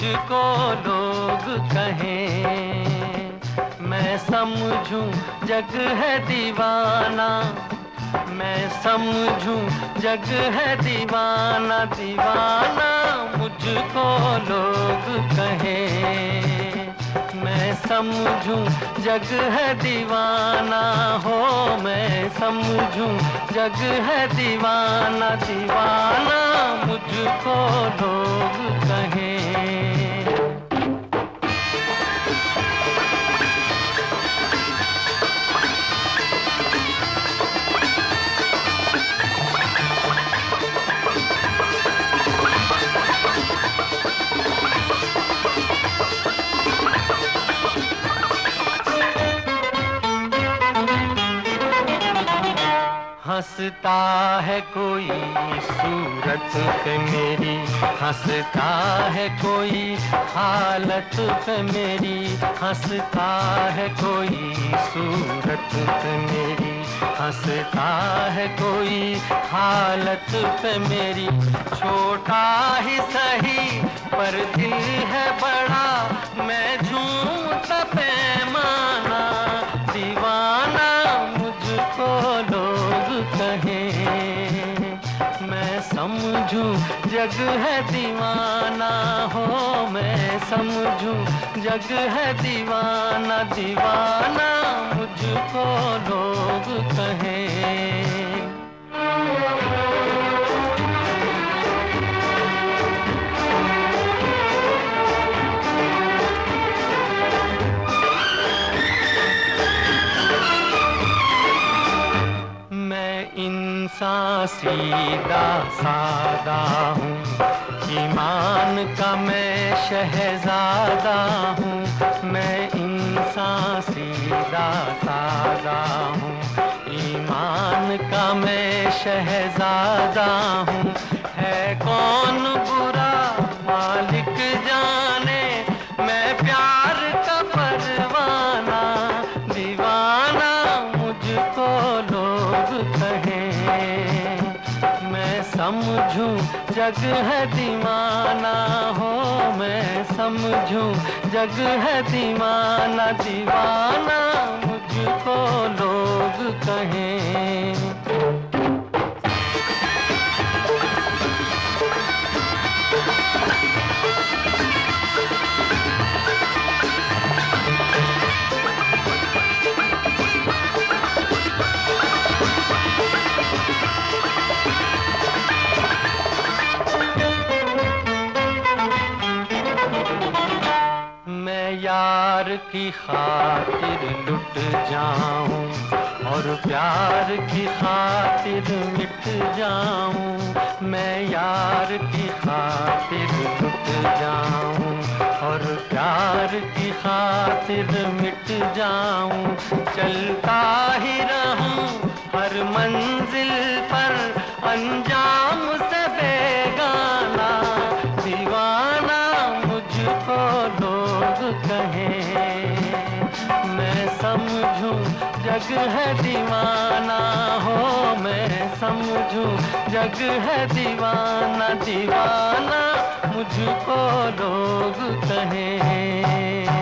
मुझको लोग कहें, मैं समझूं जग है दीवाना, मैं समझूं जग है दीवाना, दीवाना मुझको लोग कहें, मैं समझूं जग है दीवाना हो, मैं समझूं जग है दीवाना, दीवाना मुझको लोग कहें। हंसता है कोई सूरत पे मेरी, हंसता है कोई हालत पे मेरी, हंसता है कोई सूरत पे मेरी, हंसता है कोई हालत पे मेरी, छोटा ही सही पर दिल है बड़ा, मैं झूमता पैमाना, दीवाना मुझको लोग कहें, मैं समझूं जग है दीवाना हो, मैं समझूं जग है दीवाना, दीवाना मुझको लोग कहें। इंसान सीधा सादा हूँ, ईमान का मैं शहजादा हूँ, मैं इंसान सीधा सादा हूँ, ईमान का मैं शहजादा हूँ, है कौन बुरा मालिक जाने, मैं प्यार का परवाना, दीवाना मुझको लोग कहें, मैं समझूं जग है दीवाना हो, मैं समझूं जग है दीवाना, दीवाना मुझको लोग कहें। यार की खातिर लुट जाऊं और प्यार की खातिर मिट जाऊं, मैं यार की खातिर लुट जाऊं और प्यार की खातिर मिट जाऊं, चलता ही रहूं हर मंजिल पर अंजाम से बेगाना, दीवाना मुझको लोग कहें, मैं समझूं जग है दीवाना हो, मैं समझूं जग है दीवाना, दीवाना मुझको लोग कहें।